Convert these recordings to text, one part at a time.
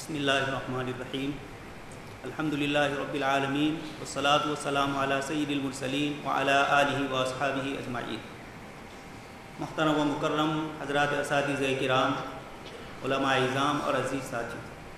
بسم اللہ الرحمن الرحیم الحمدللہ رب العالمین والصلاة والسلام علی سید المرسلین وعلی آلہ واصحابہ اجمعین۔ محترم و مکرم حضرات اساتذہ کرام، علماء اعظام اور عزیز ساتھی،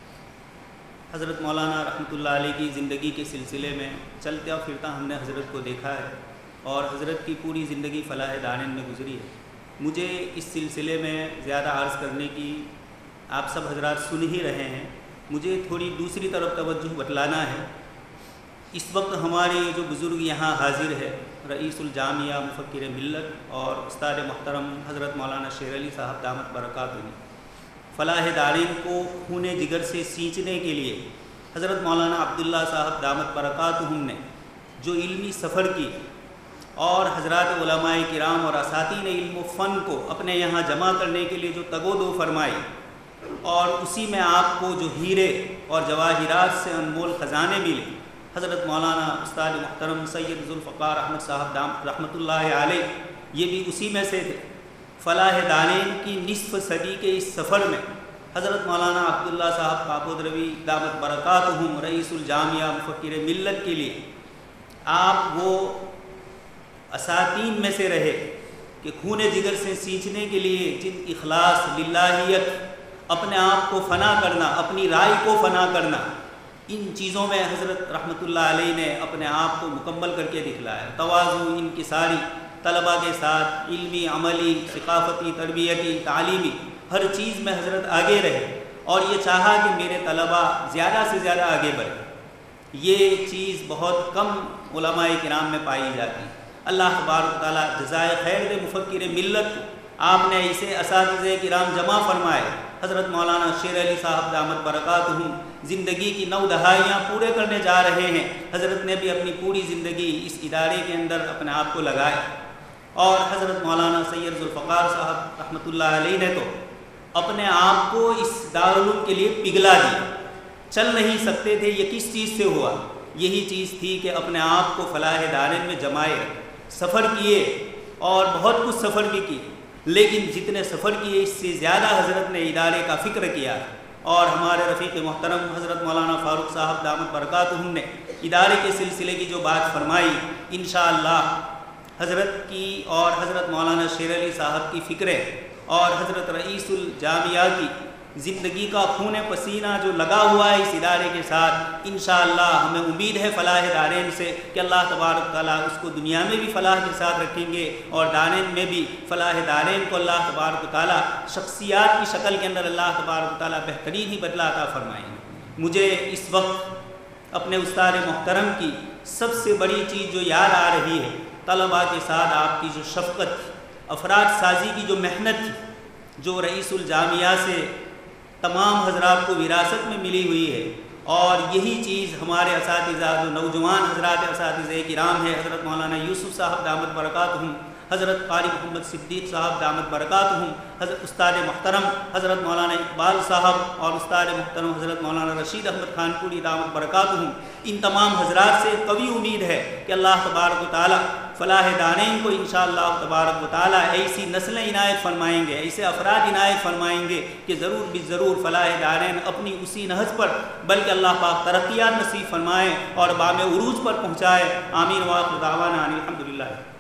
حضرت مولانا رحمۃ اللہ علیہ کی زندگی کے سلسلے میں چلتا پھرتا ہم نے حضرت کو دیکھا ہے اور حضرت کی پوری زندگی فلاح دارین میں گزری ہے۔ مجھے اس سلسلے میں زیادہ عرض کرنے کی آپ سب حضرات سن ہی رہے ہیں، مجھے تھوڑی دوسری طرف توجہ بتلانا ہے۔ اس وقت ہمارے جو بزرگ یہاں حاضر ہے، رئیس الجامعہ مفکر ملت اور استاد محترم حضرت مولانا شیر علی صاحب دامت برکاتہ، فلاح دارین کو خون جگر سے سینچنے کے لیے حضرت مولانا عبداللہ صاحب دامت برکاتہ نے جو علمی سفر کی اور حضرات علماء کرام اور اساتین علم و فن کو اپنے یہاں جمع کرنے کے لیے جو تگ و دو فرمائی، اور اسی میں آپ کو جو ہیرے اور جواہرات سے انمول خزانے ملے، حضرت مولانا استاد محترم سید ذوالفقار احمد صاحب رحمۃ اللہ علیہ یہ بھی اسی میں سے تھے۔ فلاح دارین کی نصف صدی کے اس سفر میں حضرت مولانا عبداللہ صاحب کاکودروی دامت برکاتہم رئیس الجامعہ مفکر ملت کے لیے آپ وہ اساتین میں سے رہے کہ خون جگر سے سینچنے کے لیے جن اخلاص، للہیت، اپنے آپ کو فنا کرنا، اپنی رائے کو فنا کرنا، ان چیزوں میں حضرت رحمۃ اللہ علیہ نے اپنے آپ کو مکمل کر کے دکھلایا۔ تواضع، انکساری، طلباء کے ساتھ علمی، عملی، ثقافتی، تربیتی، تعلیمی ہر چیز میں حضرت آگے رہے اور یہ چاہا کہ میرے طلباء زیادہ سے زیادہ آگے بڑھے۔ یہ چیز بہت کم علماء کرام میں پائی جاتی ہے۔ اللہ تبارک تعالیٰ جزائے خیر دے مفکر ملت کو، آپ نے اسے اساتذہ کرام جمع فرمائے۔ حضرت مولانا شیر علی صاحب دامت برکاتہم زندگی کی 9 دہائیاں پورے کرنے جا رہے ہیں۔ حضرت نے بھی اپنی پوری زندگی اس ادارے کے اندر اپنے آپ کو لگائے، اور حضرت مولانا سید ذوالفقار صاحب رحمۃ اللہ علیہ نے تو اپنے آپ کو اس دارالعلوم کے لیے پگھلا دیا۔ چل نہیں سکتے تھے، یہ کس چیز سے ہوا؟ یہی چیز تھی کہ اپنے آپ کو فلاح دارین میں جمائے، سفر کیے اور بہت کچھ سفر بھی کیے، لیکن جتنے سفر کیے اس سے زیادہ حضرت نے ادارے کا فکر کیا، اور ہمارے رفیق محترم حضرت مولانا فاروق صاحب دامت برکاتہم نے ادارے کے سلسلے کی جو بات فرمائی، انشاءاللہ حضرت کی اور حضرت مولانا شیر علی صاحب کی فکریں اور حضرت رئیس الجامعہ کی زندگی کا خون پسینہ جو لگا ہوا ہے اس ادارے کے ساتھ، انشاءاللہ ہمیں امید ہے فلاح دارین سے کہ اللہ تبارک تعالیٰ اس کو دنیا میں بھی فلاح کے ساتھ رکھیں گے اور دارین میں بھی فلاح دارین کو اللہ تبارک تعالیٰ شخصیات کی شکل کے اندر اللہ تبارک تعالیٰ بہترین ہی بدلہ عطا فرمائیں گے۔ مجھے اس وقت اپنے استاد محترم کی سب سے بڑی چیز جو یاد آ رہی ہے، طلباء کے ساتھ آپ کی جو شفقت، افراد سازی کی جو محنت تھی، جو رئیس الجامعہ سے تمام حضرات کو وراثت میں ملی ہوئی ہے، اور یہی چیز ہمارے اساتذہ جو نوجوان حضرات اساتذہ کرام ہیں، حضرت مولانا یوسف صاحب دامت برکاتہم، حضرت قاری محمد صدیق صاحب دامت برکاتہم، حضرت استاد محترم حضرت مولانا اقبال صاحب اور استاد محترم حضرت مولانا رشید احمد خان پوری دامت برکاتہم، ان تمام حضرات سے قوی امید ہے کہ اللہ تبارک و تعالیٰ فلاح دارین کو انشاءاللہ تبارک و تعالیٰ ایسی نسلیں عنایت فرمائیں گے، ایسے افراد عنایت فرمائیں گے کہ ضرور بالضرور فلاح دارین اپنی اسی نہج پر بلکہ اللہ پاک ترقیات نصیب فرمائیں اور بام عروج پر پہنچائے۔ آمین وآخر دعوانا ان الحمدللہ۔